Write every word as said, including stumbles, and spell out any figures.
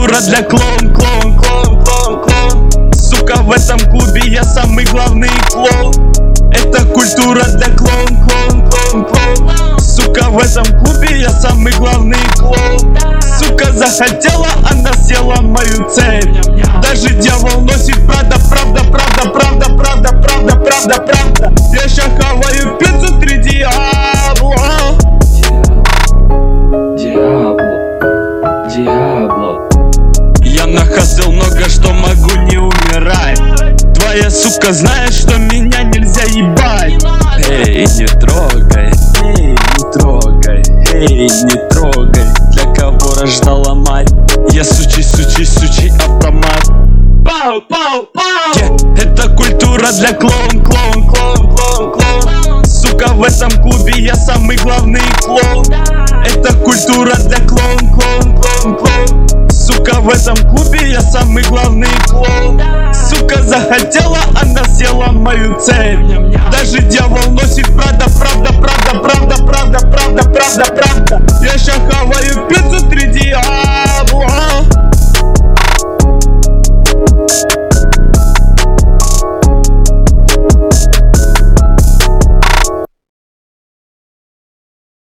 культура для клоун, клоун, клоун, клоун, клоун. Сука, в этом клубе я самый главный клоун. Это культура для клоун, клоун, клоун, клоун. Сука, в этом клубе я самый главный клоун. Сука, захотела, она съела мою цепь. Даже дьявол носит правда, правда, правда, правда, правда, правда, правда, правда. Я ща хаваю пиццу три Диабло. Диабло, Диабло. Я нахасил много, что могу не умирать. Твоя сука знает, что меня нельзя ебать. Эй, не трогай, эй, не трогай, эй, не трогай. Для кого рождала мать? Я сучий, сучий, сучий автомат. Пау, пау, пау. Yeah, это культура для клоун, клоун, клоун, клоун, клоун. Сука, в этом клубе я самый главный клоун. Это культура для клоун, клоун, клоун, клоун. Сука, в этом клубе я самый главный клоун. Сука, захотела, она съела мою цепь. Даже дьявол носит правда, правда, правда, правда, правда, правда, правда, правда. Я ща хаваю пиццу три Диабло.